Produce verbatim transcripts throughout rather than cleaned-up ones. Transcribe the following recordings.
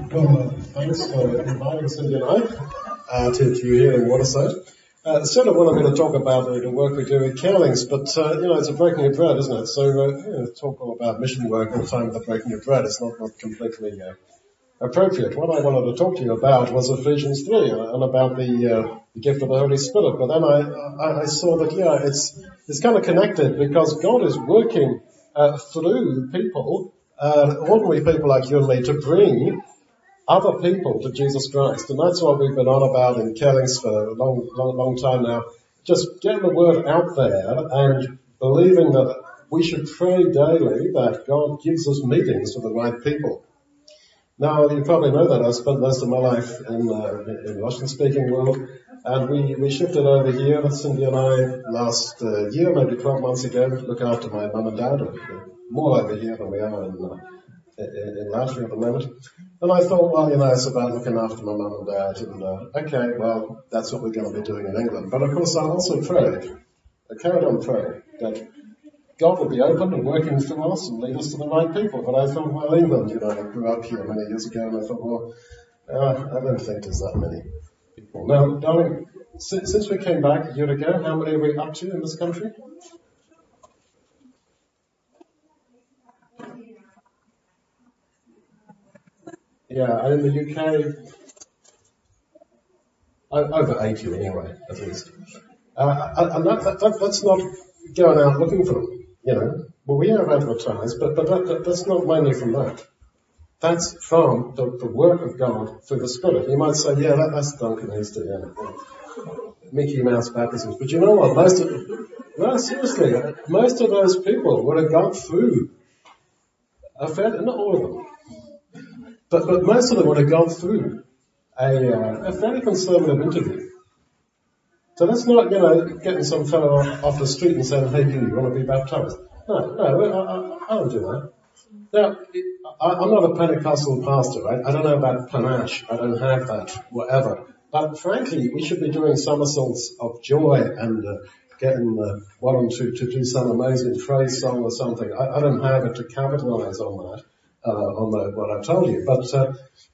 Well, uh, thanks for inviting Cindy and I uh, to, to you here in Waterside. Uh, Cindy wanted me to talk about the, the work we do at Cowlings, but, uh, you know, it's a breaking of bread, isn't it? So, uh, you know, talk all about mission work all the time with the breaking of bread. It's not, not completely uh, appropriate. What I wanted to talk to you about was Ephesians three and, and about the, uh, the gift of the Holy Spirit. But then I, I, I saw that, yeah, it's, it's kind of connected because God is working uh, through people, uh, ordinary people like you and me, to bring other people to Jesus Christ. And that's what we've been on about in Cowlings for a long, long, long time now. Just getting the word out there and believing that we should pray daily that God gives us meetings with the right people. Now, you probably know that I spent most of my life in, uh, in the Russian-speaking world, and we, we shifted over here, Cindy and I, last uh, year, maybe twelve months ago, to look after my mum and dad. We're more over here than we are in uh, in, in Latvia at the moment. And I thought, well, you know, it's about looking after my mum and dad, and uh, okay, well, that's what we're going to be doing in England. But of course, I also prayed, I carried on praying, that God would be open and working through us and lead us to the right people. But I thought, well, England, you know, I grew up here many years ago, and I thought, well, uh, I don't think there's that many people. Now, darling, since, since we came back a year ago, how many are we up to in this country? Yeah, and in the U K, over eighty anyway, at least. Uh, and that, that, that, that's not going out looking for them, you know. Well, we have advertised, but, but that, that, that's not mainly from that. That's from the, the work of God through the Spirit. You might say, yeah, that, that's Duncan Easter, yeah. Mickey Mouse baptisms. But you know what? Most of, no, seriously, most of those people would have gone through a fair, not all of them, but, but most of them would have gone through a, uh, a fairly conservative interview. So that's not, you know, getting some fellow off the street and saying, hey, you, you want to be baptized? No, no, I, I, I don't do that. Now, I, I'm not a Pentecostal pastor. Right? I don't know about panache. I don't have that, whatever. But frankly, we should be doing somersaults of joy and uh, getting uh, one to, to do some amazing praise song or something. I, I don't have it to capitalize on that, uh, on the, what I've told you. But uh,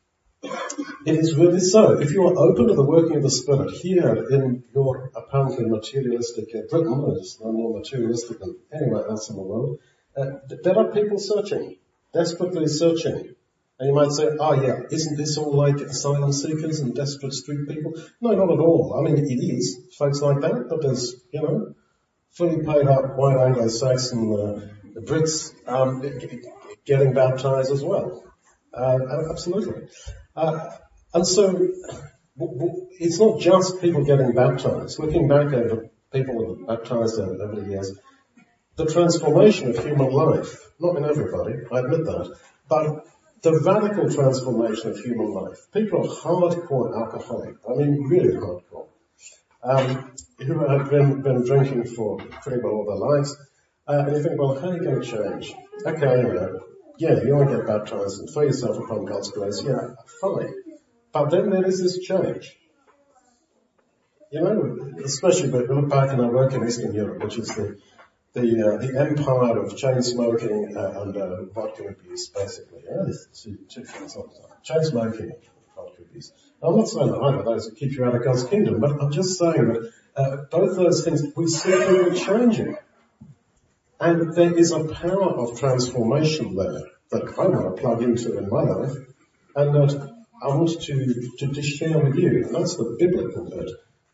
it is really so. If you are open to the working of the Spirit here in your apparently materialistic uh, Britain, which is no more materialistic than anywhere else in the world, uh, there are people searching, desperately searching. And you might say, oh yeah, isn't this all like asylum seekers and desperate street people? No, not at all. I mean, it is folks like that, but there's, you know, fully paid up white Anglo-Saxon uh, Brits um, getting baptized as well. Uh, absolutely. Uh, and so w- w- it's not just people getting baptized. Looking back over people who were baptized over, over the years, the transformation of human life, not in everybody, I admit that, but the radical transformation of human life. People are hardcore alcoholic, I mean really hardcore, um, who have been, been drinking for pretty well all their lives. Uh, and you think, well, how are you going to change? Okay, you know, yeah, you want to get baptized and throw yourself upon God's grace, yeah, fine. But then there is this change. You know, especially when we look back in our work in Eastern Europe, which is the the, uh, the empire of chain smoking uh, and uh, vodka abuse, basically. Yeah, there's two, two things all the time. Chain smoking and vodka abuse. I'm not saying that either of those will keep you out of God's kingdom, but I'm just saying that uh, both those things, we see people changing. And there is a power of transformation there that I want to plug into in my life and that I want to, to, to share with you. And that's the biblical bit.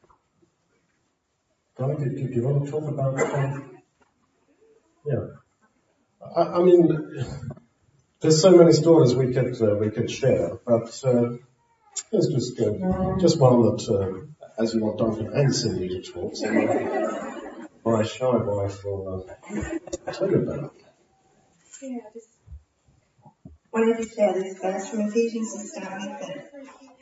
Guy, do, do you want to talk about that? Yeah. I, I mean, there's so many stories we could, uh, we could share, but, uh, it's just, uh, just one that, uh, as you want Duncan and Cindy to talk, so my shy wife will, uh, tell you about it. Yeah, just wanted to share this verse from Ephesians to start with it.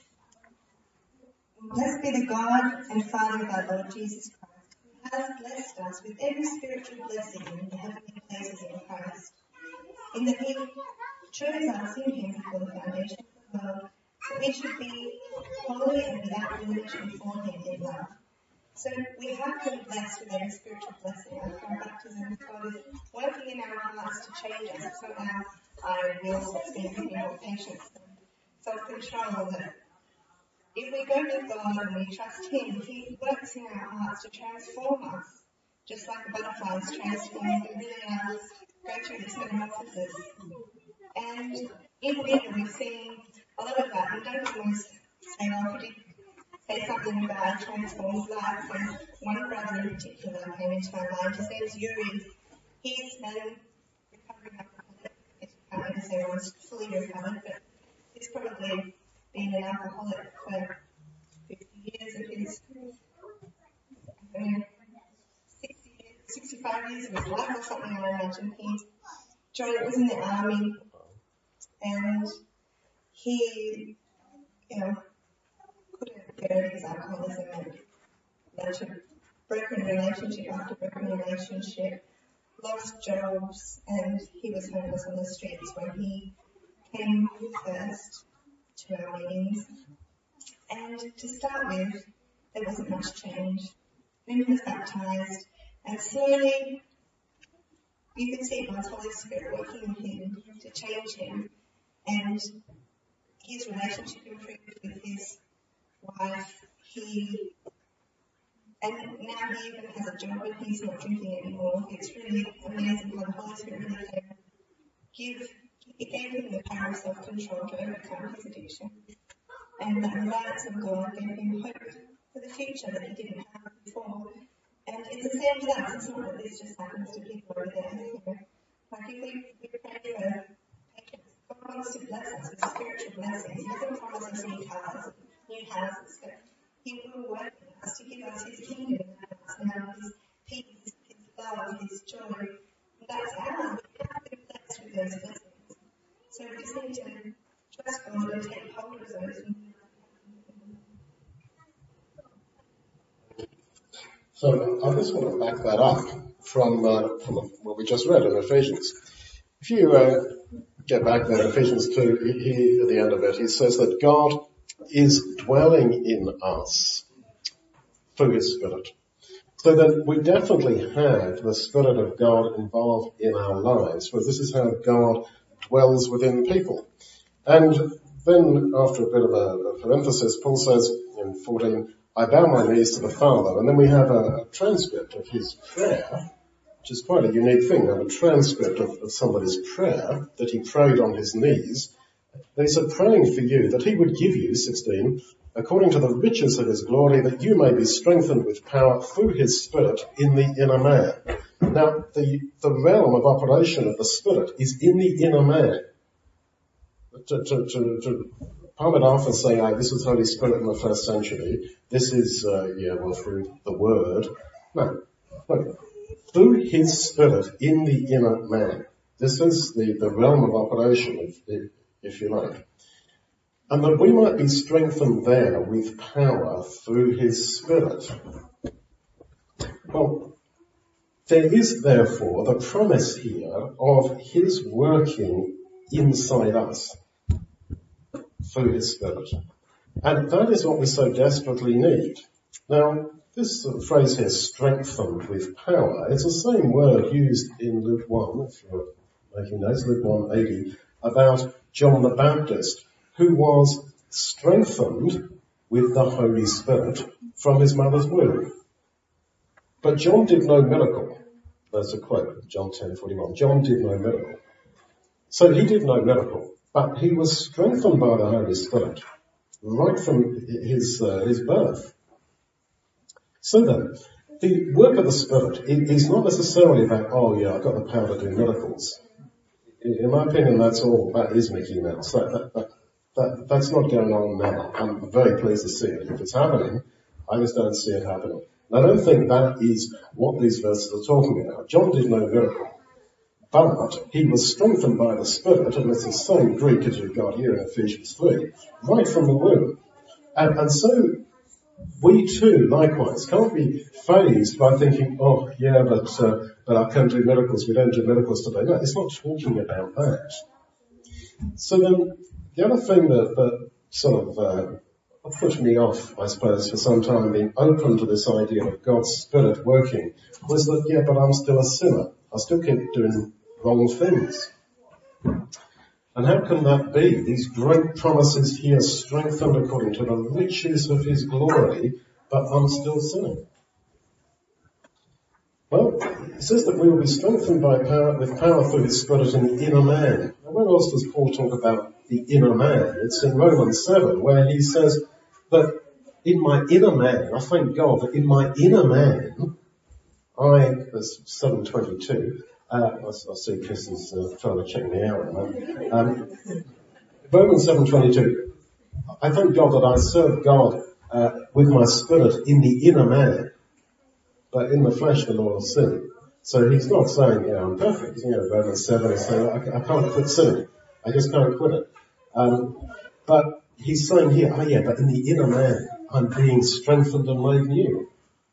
Blessed be the God and Father of our Lord Jesus Christ, who has blessed us with every spiritual blessing in the heavenly places in Christ, in that He chose us in Him before the foundation of the world, that we should be holy and without blemish before Him in love. So we have been blessed with every spiritual blessing. After our baptism, God is working in our hearts to change us. It's not our iron will that's going to give me more patience. self-control, that if we go to God and we trust Him, He works in our hearts to transform us, just like a butterfly is transformed. We really are go through this metamorphosis. And in Winter, we've seen a lot of that. We don't always say, oh, could you say something about transformed life? And one brother in particular came into my mind. His name's Yuri. He's been recovering alcoholic. I can't even say one's fully recovered, but he's probably been an alcoholic for fifty years of his, I mean, sixty, sixty-five years of his life or something, I imagine. He joined, was in the army, and he, you know, couldn't get over his alcoholism and led to broken relationship after broken relationship, lost jobs, and he was homeless on the streets when he came first to our meetings. And to start with, there wasn't much change. Then he was baptised, and slowly you could see God's Holy Spirit working in him to change him, and his relationship improved with his wife. He and now he even has a job and he's not drinking anymore. It's really amazing how the Holy Spirit really can give. It gave him the power of self-control to overcome his addiction, and that reliance on God gave him hope for the future that he didn't have before. And it's the same with us. It's not that this just happens to people over there. You know? Like if we, we pray for patience, God wants to bless us with spiritual blessings. He doesn't promise us new cars, new houses, but He will work in us to give us His kingdom in us now, His peace, His love, His joy. And that's ours. We have been blessed with those blessings. So we just need to trust God and take hold of those. So I just want to back that up from, uh, from what we just read in Ephesians. If you uh, get back there, Ephesians two, he, at the end of it, he says that God is dwelling in us through His Spirit. So that we definitely have the Spirit of God involved in our lives, for this is how God dwells within people. And then after a bit of a, of an emphasis, Paul says in fourteen, I bow my knees to the Father. And then we have a, a transcript of his prayer, which is quite a unique thing, a transcript of, of somebody's prayer that he prayed on his knees. And he said, praying for you, that he would give you, sixteen, according to the riches of his glory, that you may be strengthened with power through his Spirit in the inner man. Now, the, the realm of operation of the Spirit is in the inner man. To, to, to, to palm it off and say, oh, this was Holy Spirit in the first century, this is, uh, yeah, well, through the Word. No, no. Through His Spirit in the inner man. This is the, the realm of operation, if, if you like. And that we might be strengthened there with power through His Spirit. Well, there is therefore the promise here of His working inside us through His Spirit. And that is what we so desperately need. Now, this phrase here, strengthened with power, it's the same word used in Luke one, if you're making notes, Luke one eighty, about John the Baptist, who was strengthened with the Holy Spirit from his mother's womb. But John did no miracle. That's a quote, John ten forty-one. John did no miracle. So he did no miracle, but he was strengthened by the Holy Spirit right from his, uh, his birth. So then, the work of the Spirit is not necessarily about, oh yeah, I've got the power to do miracles. In my opinion, that's all, that is Mickey Mouse. That, that, that, that, that's not going on now. I'm very pleased to see it. If it's happening, I just don't see it happening. And I don't think that is what these verses are talking about. John did no miracle, but he was strengthened by the Spirit, and it's the same Greek as you've got here in Ephesians three, right from the womb. And, and so, we too, likewise, can't be fazed by thinking, oh, yeah, but, uh, but I can't do miracles, we don't do miracles today. No, it's not talking about that. So then, the other thing that, that sort of uh, put me off, I suppose, for some time being open to this idea of God's Spirit working was that, yeah, but I'm still a sinner. I still keep doing wrong things. And how can that be? These great promises here strengthened according to the riches of his glory, but I'm still sinning. Well, it says that we will be strengthened by power, with power through his Spirit in the inner man. Now, where else does Paul talk about the inner man? It's in Romans seven, where he says that in my inner man, I thank God that in my inner man, I, that's seven twenty-two, uh, I, I see Chris is uh, trying to check me out. Right? Um, Romans seven twenty-two, I thank God that I serve God uh, with my spirit in the inner man, but in the flesh the law of sin. So he's not saying, you know, I'm perfect. You know, Romans seven is saying, I, I can't quit sinning. I just can't quit it. Um, but he's saying here, oh yeah, but in the inner man, I'm being strengthened and made new.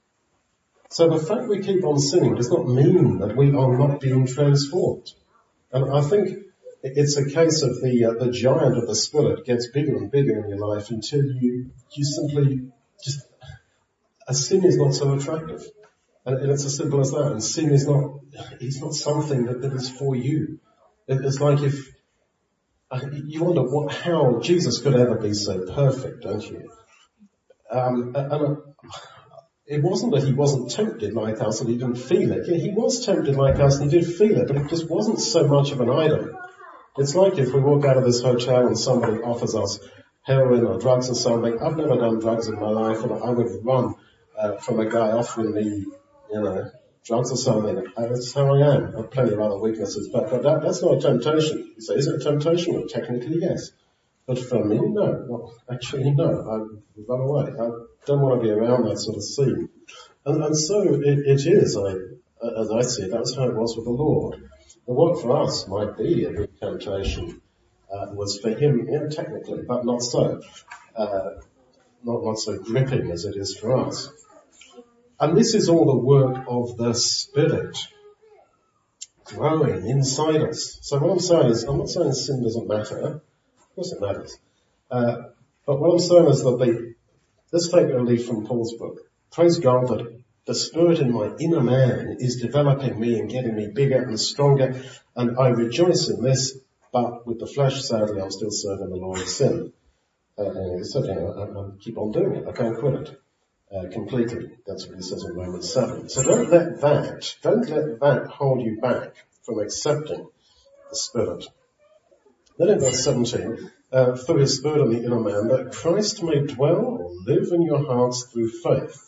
So the fact we keep on sinning does not mean that we are not being transformed. And I think it's a case of the uh, the giant of the spirit gets bigger and bigger in your life until you you simply just a sin is not so attractive, and, and it's as simple as that. And sin is not it's not something that, that is for you. It, it's like if uh, you wonder what how Jesus could ever be so perfect, don't you? Um, and. and It wasn't that he wasn't tempted like us and he didn't feel it. Yeah, he was tempted like us and he did feel it, but it just wasn't so much of an item. It's like if we walk out of this hotel and somebody offers us heroin or drugs or something. I've never done drugs in my life, and I would run uh, from a guy offering me, you know, drugs or something. Uh, that's how I am. I have plenty of other weaknesses, but, but that, that's not a temptation. You say, is it a temptation? Well, technically, yes. But for me, no. Well, actually, no. I run away. I don't want to be around that sort of scene. And, and so it, it is, I, as I see it, that's how it was with the Lord. And what for us might be a big temptation uh, was for him, you know, technically, but not so. Uh, not, not so gripping as it is for us. And this is all the work of the Spirit growing inside us. So what I'm saying is, I'm not saying sin doesn't matter. Of course it matters. Uh, but what I'm saying is that the, let's take a leaf from Paul's book. Praise God that the Spirit in my inner man is developing me and getting me bigger and stronger, and I rejoice in this, but with the flesh, sadly, I'm still serving the law of sin. Uh, and he said, you know, I, I keep on doing it. I can't quit it. Uh, completely. That's what he says in Romans seven. So don't let that, don't let that hold you back from accepting the Spirit. Then in verse seventeen, uh, through his Spirit in the inner man, that Christ may dwell or live in your hearts through faith.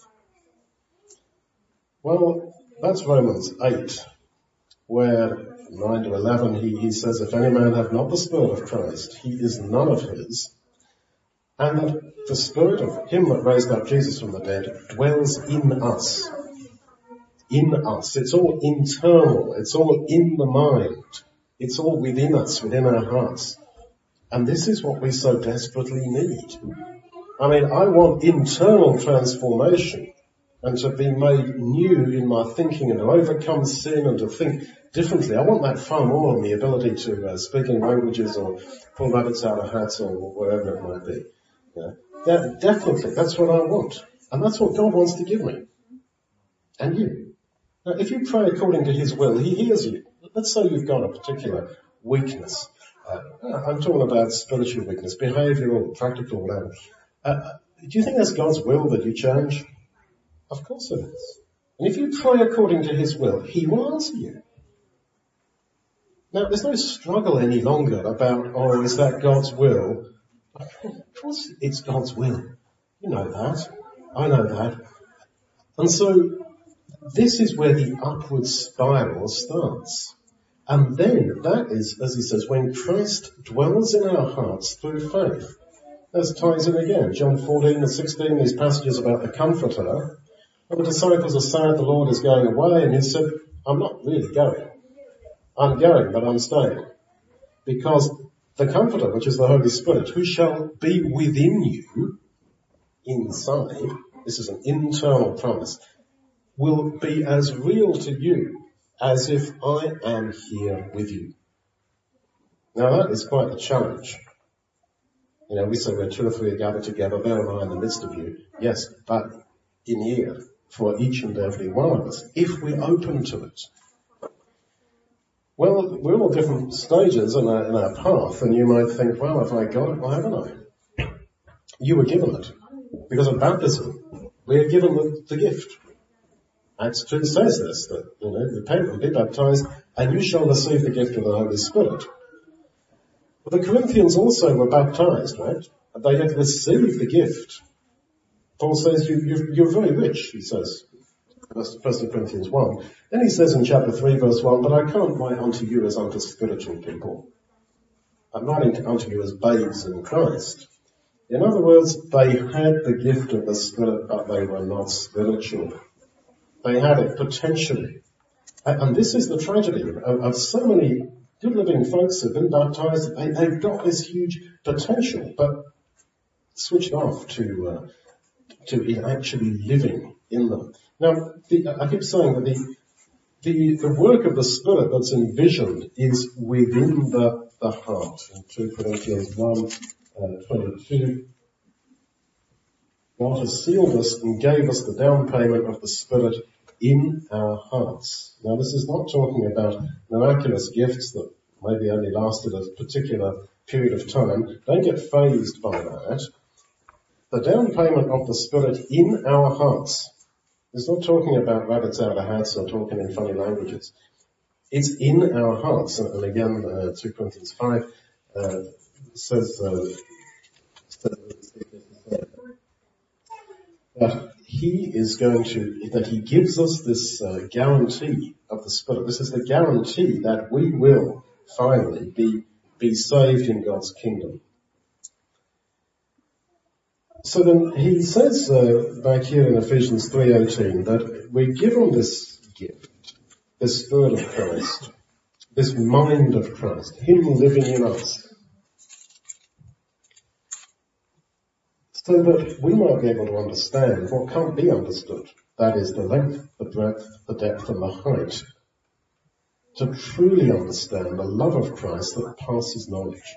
Well, that's Romans eight, where nine to eleven he, he says, if any man have not the Spirit of Christ, he is none of his. And that the Spirit of him that raised up Jesus from the dead dwells in us. In us. It's all internal. It's all in the mind. It's all within us, within our hearts. And this is what we so desperately need. I mean, I want internal transformation and to be made new in my thinking and to overcome sin and to think differently. I want that far more than the ability to uh, speak in languages or pull rabbits out of hats or wherever it might be. Yeah. That, definitely, that's what I want. And that's what God wants to give me. And you. Now, if you pray according to his will, he hears you. Let's say you've got a particular weakness. Uh, I'm talking about spiritual weakness, behavioural, practical, whatever. Uh, do you think that's God's will that you change? Of course it is. And if you pray according to his will, he will answer you. Now, there's no struggle any longer about, oh, is that God's will? Of course it's God's will. You know that. I know that. And so, this is where the upward spiral starts. And then, that is, as he says, when Christ dwells in our hearts through faith. That ties in again. John fourteen and sixteen, these passages about the Comforter. And the disciples are sad the Lord is going away, and he said, I'm not really going. I'm going, but I'm staying. Because the Comforter, which is the Holy Spirit, who shall be within you, inside, this is an internal promise, will be as real to you as if I am here with you. Now that is quite a challenge. You know, we say where two or three are gathered together, there am I in the midst of you. Yes, but in here, for each and every one of us, if we're open to it. Well, we're all different stages in our, in our path, and you might think, well, if I got it, why haven't I? You were given it. Because of baptism, we are given the, the gift. Acts two says this, that, you know, repent and be baptized, and you shall receive the gift of the Holy Spirit. But the Corinthians also were baptized, right? And they had received the gift. Paul says, you, you, you're very rich, he says. First Corinthians one. Then he says in chapter three verse one, but I can't write unto you as unto spiritual people. I'm writing unto you as babes in Christ. In other words, they had the gift of the Spirit, but they were not spiritual. They had it potentially. And this is the tragedy of, of so many good living folks who have been baptized. They, they've got this huge potential, but switched off to, uh, to actually living in them. Now, the, I keep saying that the, the, the work of the Spirit that's envisioned is within the, the heart. In two Corinthians one, uh, twenty-two, God has sealed us and gave us the down payment of the Spirit in our hearts. Now, this is not talking about miraculous gifts that maybe only lasted a particular period of time. Don't get fazed by that. The down payment of the Spirit in our hearts. It's not talking about rabbits out of hats or talking in funny languages. It's in our hearts. And again, uh, two Corinthians five uh, says, uh, says that he is going to, that he gives us this uh, guarantee of the Spirit. This is the guarantee that we will finally be, be saved in God's kingdom. So then he says uh, back here in Ephesians three eighteen that we're given this gift, this Spirit of Christ, this mind of Christ, him living in us, so that we might be able to understand what can't be understood. That is the length, the breadth, the depth and the height. To truly understand the love of Christ that passes knowledge.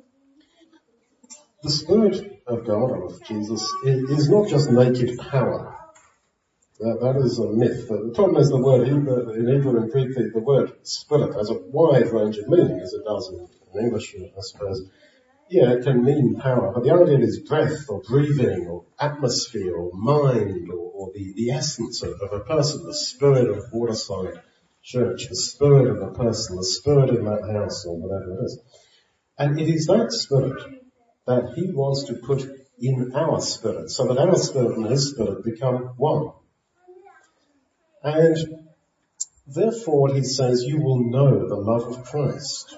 The Spirit of God, or of Jesus, is not just naked power. That, that is a myth. The problem is the word, in Hebrew and Greek, the, the word Spirit has a wide range of meaning, as it does in, in English, I suppose. Yeah, it can mean power, but the idea is breath or breathing or atmosphere or mind or, or the, the essence of, of a person, the spirit of Waterside Church, the spirit of a person, the spirit in that house or whatever it is. And it is that spirit that he wants to put in our spirit, so that our spirit and his spirit become one. And therefore, he says, you will know the love of Christ.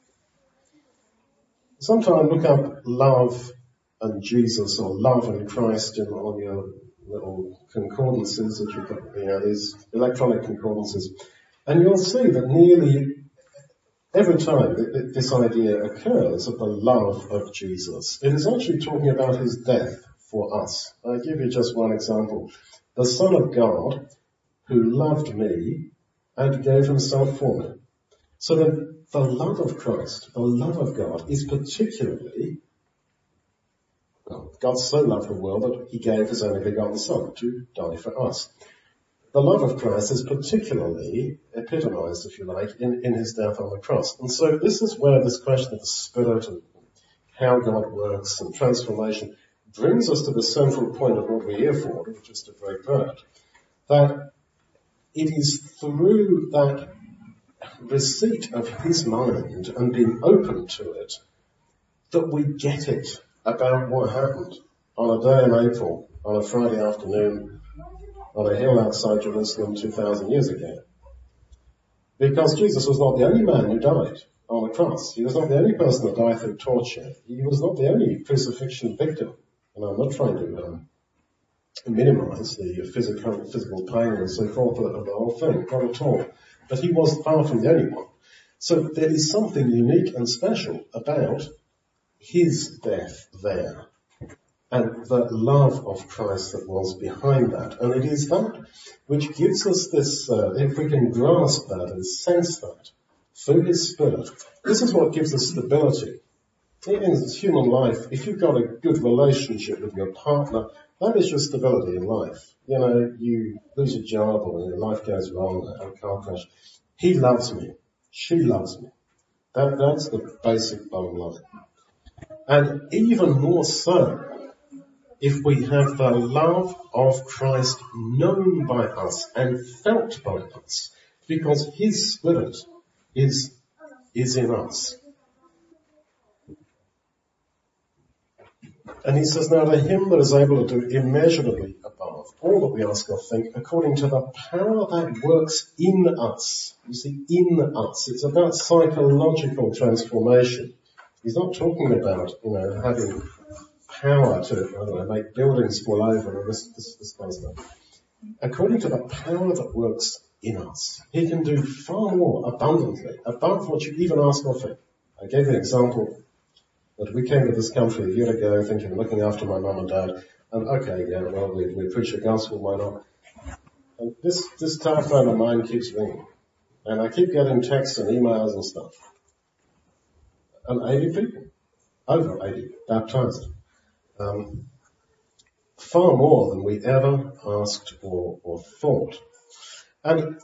Sometimes look up love and Jesus or love and Christ in, on your little concordances that you've got, you know, these electronic concordances, and you'll see that nearly every time this idea occurs of the love of Jesus, it is actually talking about his death for us. I'll give you just one example. The Son of God, who loved me and gave himself for me. So that the love of Christ, the love of God, is particularly, well, God so loved the world that he gave his only begotten Son to die for us. The love of Christ is particularly epitomized, if you like, in, in his death on the cross. And so this is where this question of the Spirit and how God works and transformation brings us to the central point of what we're here for, which is to break bread. That it is through that receipt of his mind and being open to it that we get it about what happened on a day in April, on a Friday afternoon, on a hill outside Jerusalem two thousand years ago. Because Jesus was not the only man who died on the cross. He was not the only person that died through torture. He was not the only crucifixion victim. And I'm not trying to um, minimize the physical, physical pain and so forth of the whole thing, not at all. But he was far from the only one. So there is something unique and special about his death there. And the love of Christ that was behind that. And it is that which gives us this, uh, if we can grasp that and sense that through his Spirit, this is what gives us stability. In human life, if you've got a good relationship with your partner, that is your stability in life. You know, you lose a job or your life goes wrong, a car crash. He loves me. She loves me. That, that's the basic bottom line. And even more so, if we have the love of Christ known by us and felt by us, because his Spirit is, is in us. And he says, now to him that is able to do immeasurably above all that we ask or think, according to the power that works in us. You see, in us. It's about psychological transformation. He's not talking about, you know, having power to, I don't know, make buildings fall over or this, this, this kind of stuff. According to the power that works in us, he can do far more abundantly, above what you even ask or think. I gave you an example that we came to this country a year ago thinking, looking after my mum and dad, and okay, yeah, well, we, we preach the gospel, why not? And this, this telephone of mine keeps ringing. And I keep getting texts and emails and stuff. And eighty people, over eighty, baptized. Um, far more than we ever asked or, or thought. And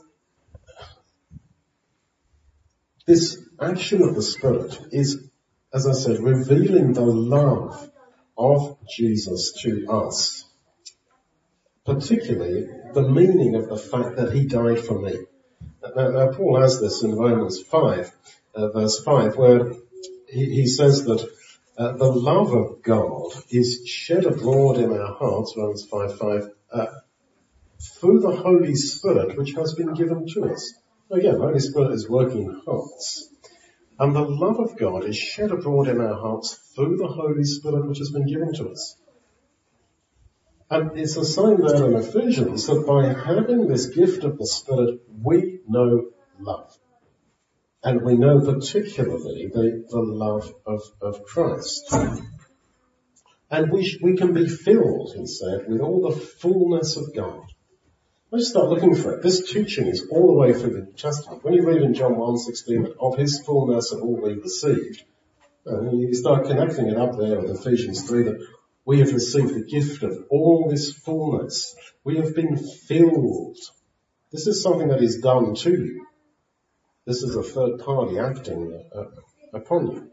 this action of the Spirit is, as I said, revealing the love of Jesus to us. Particularly the meaning of the fact that he died for me. Now, now Paul has this in Romans five, uh, verse five, where he, he says that uh, the love of God is shed abroad in our hearts, Romans five five, uh, through the Holy Spirit which has been given to us. Again, the Holy Spirit is working in hearts. And the love of God is shed abroad in our hearts through the Holy Spirit which has been given to us. And it's the same there in Ephesians, that by having this gift of the Spirit, we know love. And we know particularly the, the love of, of Christ. And we, sh- we can be filled, he said, with all the fullness of God. Let's start looking for it. This teaching is all the way through the New Testament. When you read in John one sixteen that of his fullness of all we received, and you start connecting it up there with Ephesians three that we have received the gift of all this fullness. We have been filled. This is something that is done to you. This is a third party acting uh, upon you.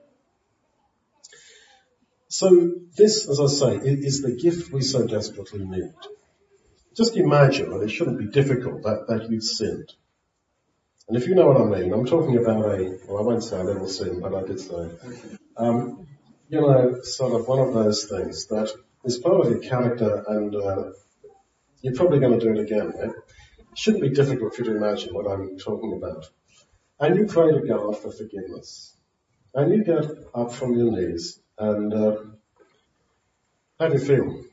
So this, as I say, is the gift we so desperately need. Just imagine, and it shouldn't be difficult, that, that you've sinned. And if you know what I mean, I'm talking about a, well, I won't say a little sin, but I did say, um, you know, sort of one of those things that is part of your character and uh, you're probably going to do it again. Right? It shouldn't be difficult for you to imagine what I'm talking about. And you pray to God for forgiveness. And you get up from your knees and uh, how do you feel?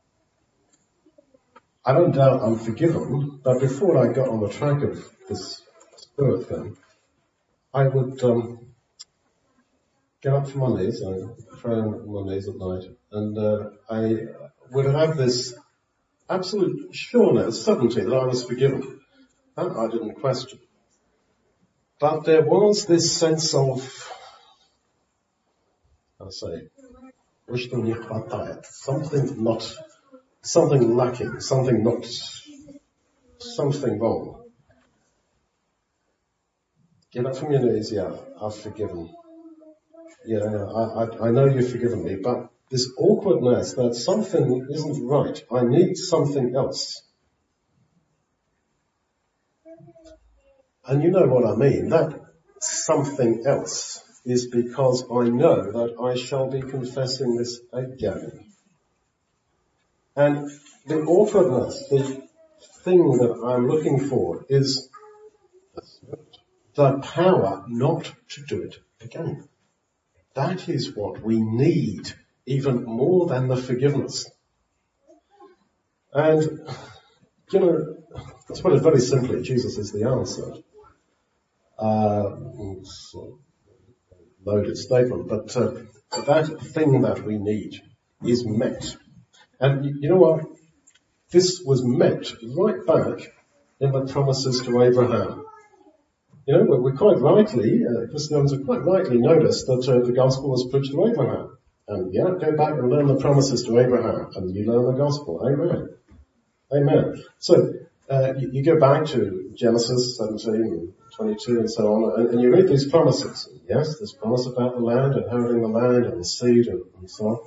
I don't doubt I'm forgiven, but before I got on the track of this Spirit thing, I would um, get up from my knees, I pray on my knees at night, and uh, I would have this absolute sureness, certainty that I was forgiven. That I didn't question. But there was this sense of, I'll say, something not, something lacking, something not, something wrong. Get up from your knees, yeah, I've forgiven. Yeah, I, I, I know you've forgiven me, but this awkwardness that something isn't right, I need something else. And you know what I mean, that something else is because I know that I shall be confessing this again. And the awkwardness, the thing that I'm looking for is the power not to do it again. That is what we need even more than the forgiveness. And, you know, to put it very simply, Jesus is the answer. Uh, so loaded statement, but uh, that thing that we need is met. And you know what? This was met right back in the promises to Abraham. You know, we quite rightly, uh, Christians have quite rightly noticed that uh, the gospel was preached to Abraham. And yeah, go back and learn the promises to Abraham, and you learn the gospel. Amen. Amen. So, Uh, you, you go back to Genesis seventeen and twenty-two and so on, and, and you read these promises. And yes, there's promise about the land, inheriting the land and the seed and, and so on.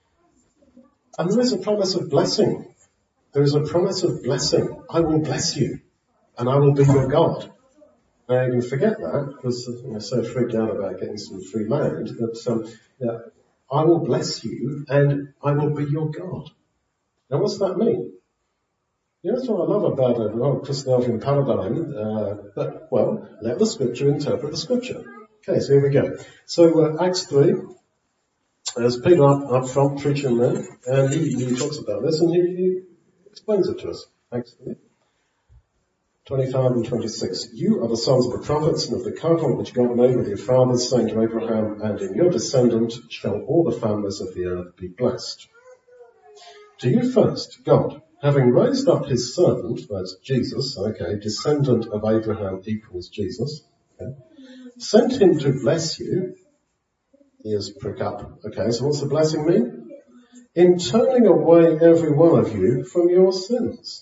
And there is a promise of blessing. There is a promise of blessing. I will bless you, and I will be your God. Now you can forget that because you're so freaked out about getting some free land that um, yeah, I will bless you, and I will be your God. Now what's that mean? Yeah, that's what I love about a well, Christadelphian paradigm. Uh, but, well, let the scripture interpret the scripture. Okay, so here we go. So uh, Acts three, there's Peter up, up front preaching there, and he, he talks about this, and he, he explains it to us. Acts three, twenty-five and twenty-six. You are the sons of the prophets and of the covenant which God made with your fathers, saying to Abraham, and in your descendant shall all the families of the earth be blessed. To you first, God, having raised up his servant, that's Jesus, okay, descendant of Abraham equals Jesus, okay, sent him to bless you. Here's prick up. Okay, so what's the blessing mean? In turning away every one of you from your sins.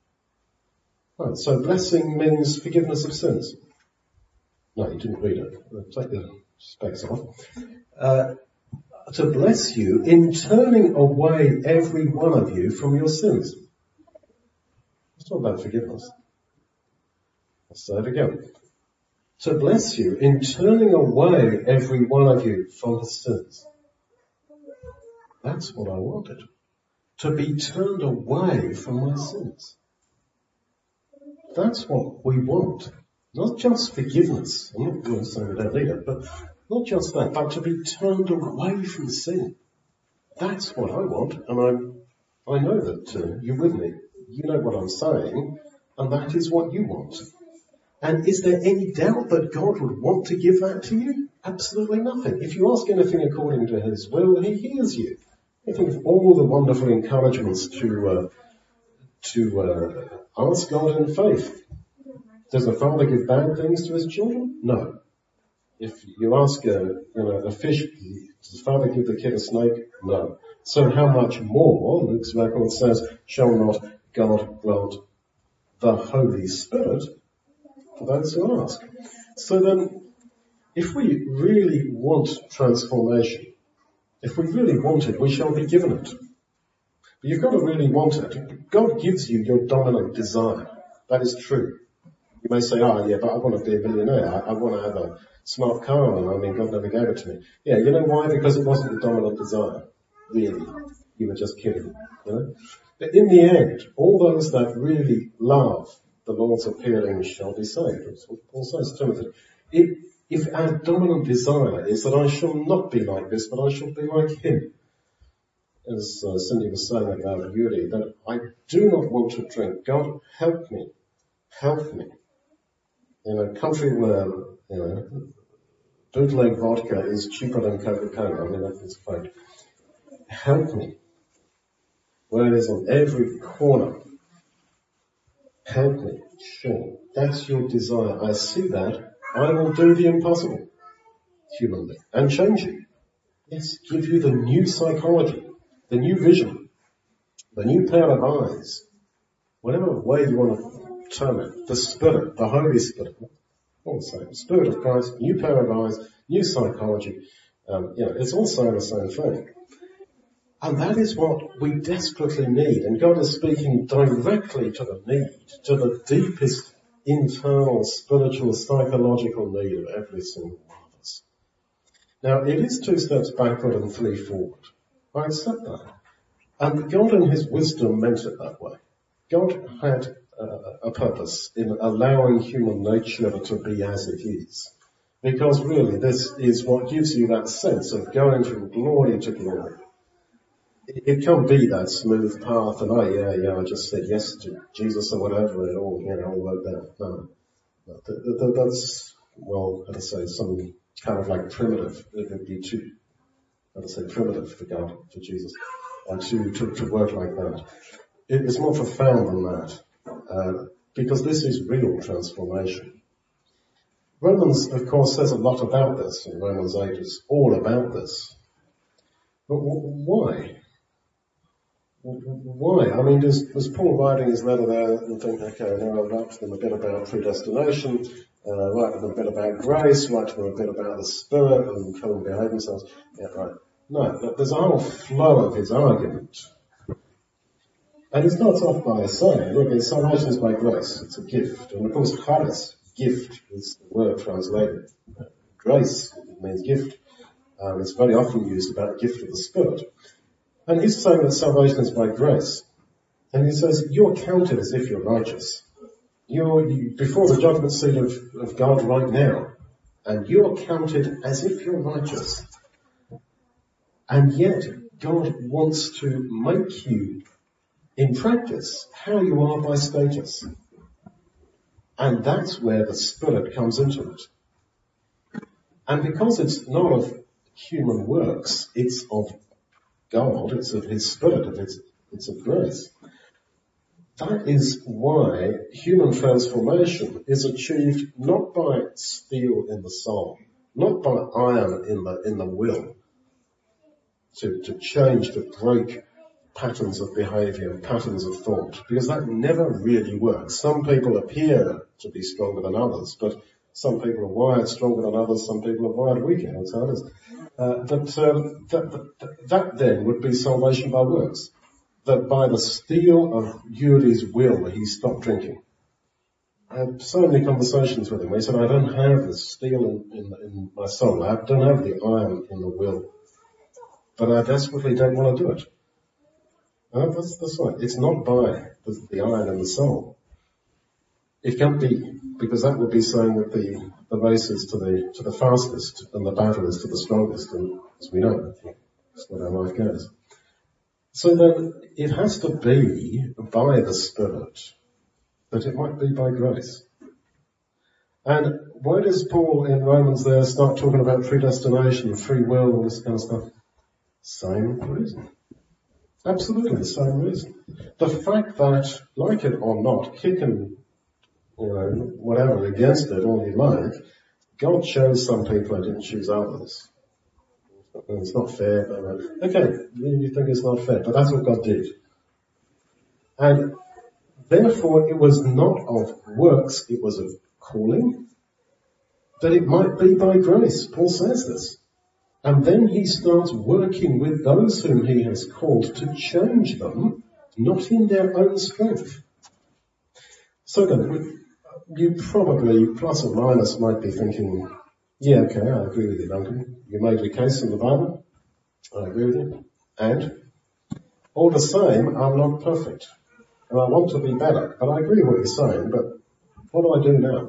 Right, so blessing means forgiveness of sins. No, you didn't read it. Take the specs off. Uh, to bless you in turning away every one of you from your sins. It's not about forgiveness. I'll say it again. To bless you in turning away every one of you from his sins. That's what I wanted. To be turned away from my sins. That's what we want. Not just forgiveness. I'm not going to say we don't need it, but not just that, but to be turned away from sin. That's what I want, and I, I know that uh, you're with me. You know what I'm saying, and that is what you want. And is there any doubt that God would want to give that to you? Absolutely nothing. If you ask anything according to his will, he hears you. I think of all the wonderful encouragements to uh, to uh, ask God in faith. Does the father give bad things to his children? No. If you ask a, you know, a fish, does the father give the kid a snake? No. So how much more, Luke's record says, shall not God grant the Holy Spirit for those who ask? So then, if we really want transformation, if we really want it, we shall be given it. But you've got to really want it. God gives you your dominant desire. That is true. You may say, oh yeah, but I want to be a millionaire. I, I want to have a smart car, and I mean, God never gave it to me. Yeah, you know why? Because it wasn't the dominant desire. Really. You were just kidding. You know? But in the end, all those that really love the Lord's appearing shall be saved. That's what Paul says to Timothy. If, if our dominant desire is that I shall not be like this, but I shall be like him. As uh, Cindy was saying about Yuri, that I do not want to drink. God, help me. Help me. In a country where, you know, bootleg vodka is cheaper than Coca-Cola, I mean, that's a fact. Help me. Where it is on every corner. Help me. Sure. That's your desire. I see that. I will do the impossible. Humanly. And change you. Yes, give you the new psychology, the new vision, the new pair of eyes. Whatever way you want to term it. The Spirit, the Holy Spirit. All the same. Spirit of Christ, new pair of eyes, new psychology. Um, you know, it's all saying the same thing. And that is what we desperately need. And God is speaking directly to the need, to the deepest internal, spiritual, psychological need of every single one of us. Now, it is two steps backward and three forward. I accept that. And God in his wisdom meant it that way. God had uh, a purpose in allowing human nature to be as it is. Because really, this is what gives you that sense of going from glory to glory. It can't be that smooth path and, oh yeah, yeah, I just said yes to Jesus or whatever, and all, you know, all like that. No. no. That's, well, how to say, some kind of like primitive. It would be too, how to say, primitive for God, for Jesus, and to, to, to work like that. It is more profound than that, uh, because this is real transformation. Romans, of course, says a lot about this, and Romans eight is all about this. But w- why? Why? I mean, does, does Paul writing his letter there and think, okay, now I'll write to them a bit about predestination, uh, write to them a bit about grace, write to them a bit about the Spirit and tell them to behave themselves? Yeah, right. No, there's a whole flow of his argument. And he starts off by saying, look, salvation is by grace. It's a gift. And of course, charis, gift, is the word translated. Grace means gift. Um, it's very often used about the gift of the Spirit. And he's saying that salvation is by grace. And he says, you're counted as if you're righteous. You're you, before the judgment seat of, of God right now. And you're counted as if you're righteous. And yet, God wants to make you, in practice, how you are by status. And that's where the Spirit comes into it. And because it's not of human works, it's of God, it's of His Spirit, of His, it's of grace. That is why human transformation is achieved not by steel in the soul, not by iron in the, in the will, to, to change, to break patterns of behavior and patterns of thought, because that never really works. Some people appear to be stronger than others, but some people are wired stronger than others, some people are wired weaker, that's how it is. Uh, but um, that, that, that then would be salvation by works. That by the steel of Yuri's will, he stopped drinking. I had so many conversations with him. He said, I don't have the steel in, in, in my soul. I don't have the iron in the will. But I desperately don't want to do it. Uh, that's, that's right. It's not by the, the iron in the soul. It can't be, because that would be saying that the, the race is to the, to the fastest and the battle is to the strongest. And as we know, that's not how life goes. So then it has to be by the Spirit, but it might be by grace. And why does Paul in Romans there start talking about predestination, free will, all this kind of stuff? Same reason. Absolutely the same reason. The fact that, like it or not, kick and, you know, whatever against it, all you like, God chose some people and didn't choose others. It's not fair, but okay, you think it's not fair, but that's what God did. And therefore it was not of works, it was of calling, that it might be by grace. Paul says this. And then he starts working with those whom he has called to change them, not in their own strength. So then, you probably, plus or minus, might be thinking, yeah, okay, I agree with you, Duncan. You made your case in the Bible. I agree with you. And all the same, I'm not perfect. And I want to be better. But I agree with what you're saying, but what do I do now?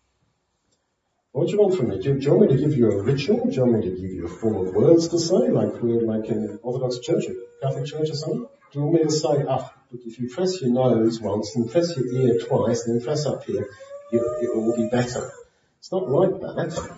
What do you want from me? Do you, do you want me to give you a ritual? Do you want me to give you a form of words to say, like we're like in Orthodox Church or Catholic Church or something? Do you want me to say, ah, look, if you press your nose once and press your ear twice, then press up here, you, it will be better? It's not like that.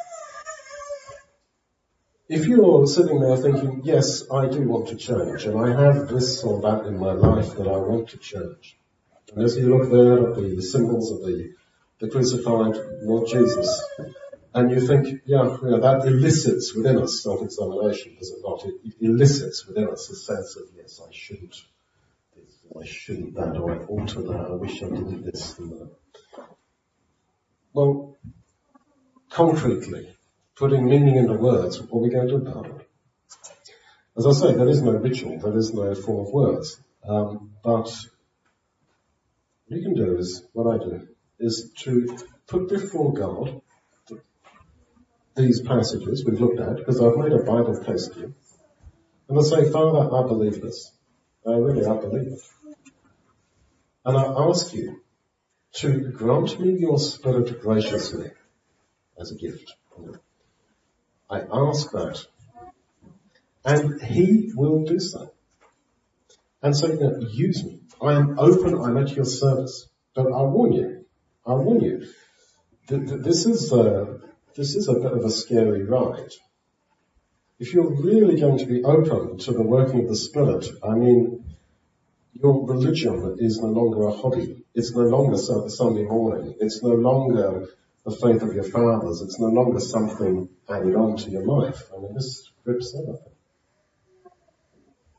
If you're sitting there thinking, yes, I do want to change, and I have this or that in my life that I want to change, and as you look there at the symbols of the, the crucified Lord Jesus, and you think, yeah, you know, that elicits within us self-examination, does it not? It, it elicits within us a sense of, yes, I shouldn't this, I shouldn't that, or I ought to that, I wish I didn't this and that. Well, concretely, putting meaning into words, what are we going to do about it? As I say, there is no ritual, there is no form of words. Um, but what you can do is, what I do, is to put before God these passages we've looked at, because I've made a Bible case to you, and I say, Father, I believe this. I really, I believe it. And I ask you to grant me your Spirit graciously as a gift. I ask that. And He will do so. And so, you know, use me. I am open, I'm at your service. But I warn you, I warn you, th- th- this is a, this is a bit of a scary ride. If you're really going to be open to the working of the Spirit, I mean, your religion is no longer a hobby. It's no longer Sunday morning. It's no longer the faith of your fathers. It's no longer something added on to your life. I mean, this grips everything.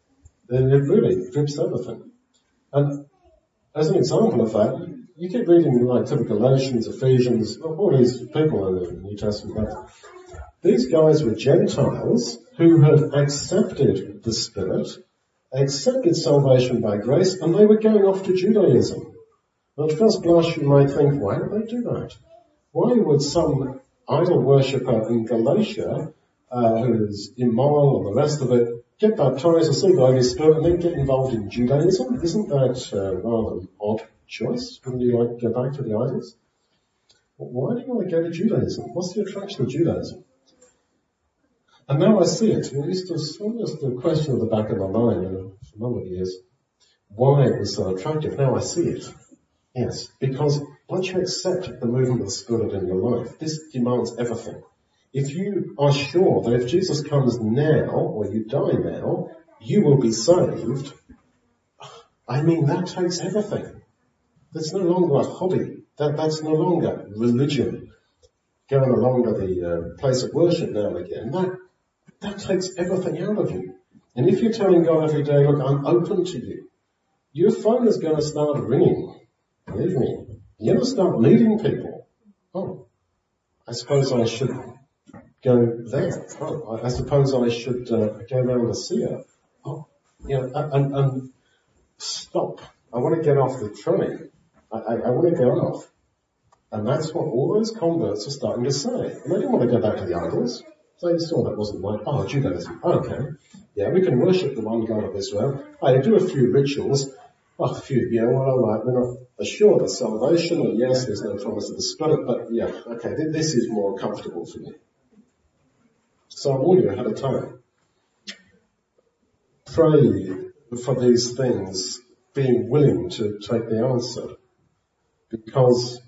It really grips everything. And as an example of that, you keep reading like typical Galatians, Ephesians, all these people in the New Testament. These guys were Gentiles who had accepted the Spirit, accepted salvation by grace, and they were going off to Judaism. At first blush you might think, why would they do that? Why would some idol worshipper in Galatia, uh, who is immoral and the rest of it, get baptized, receive the Holy Spirit, and then get involved in Judaism? Isn't that uh, rather an odd choice? Wouldn't you like to go back to the idols? Why do you want to go to Judaism? What's the attraction of Judaism? And now I see it. It used to, just a question at the back of my mind uh, for a number of years, why it was so attractive. Now I see it. Yes, because once you accept the movement of the Spirit in your life, this demands everything. If you are sure that if Jesus comes now, or you die now, you will be saved, I mean, that takes everything. That's no longer a hobby. That, that's no longer religion, going along to the uh, place of worship now and again. That, that takes everything out of you. And if you're telling God every day, look, I'm open to you, your phone is going to start ringing. Believe me, you're going to start meeting people. Oh, I suppose I should go there. Oh, I suppose I should uh, go around to see her. Oh, you know, and, and stop. I want to get off the train. I, I, I want to go off. And that's what all those converts are starting to say. And they don't want to go back to the idols. So they saw that wasn't right. Oh, Judaism. Oh, okay. Yeah, we can worship the one God of Israel. I do a few rituals. Oh, a few, yeah, well, all right. We're not assured of salvation. And yes, there's no promise of the Spirit. But yeah, okay, this is more comfortable for me. So I warn you ahead of time. Pray for these things, being willing to take the answer. Because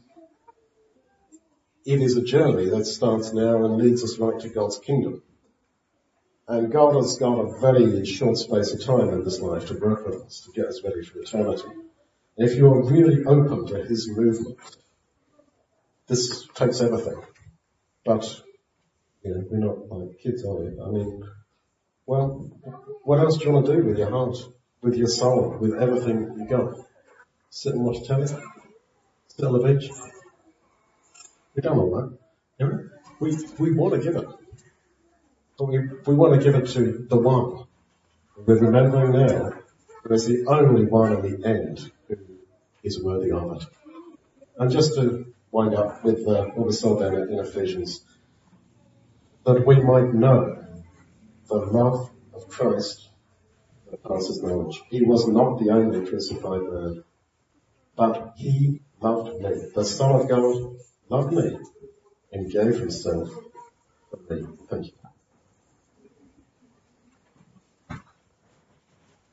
it is a journey that starts now and leads us right to God's kingdom. And God has got a very short space of time in this life to work with us, to get us ready for eternity. And if you're really open to His movement, this takes everything. But, you know, we're not like kids, are we? I mean, well, what else do you want to do with your heart, with your soul, with everything you got? Sit and watch telly? Sit on the beach? We've done all that. You know? We, we want to give it. But we, we want to give it to the one. We're remembering now there is the only one in the end who is worthy of it. And just to wind up with uh, what we saw there in Ephesians, that we might know the love of Christ that passes knowledge. He was not the only crucified man, but He loved me. The Son of God loved me and gave Himself for me. Thank you.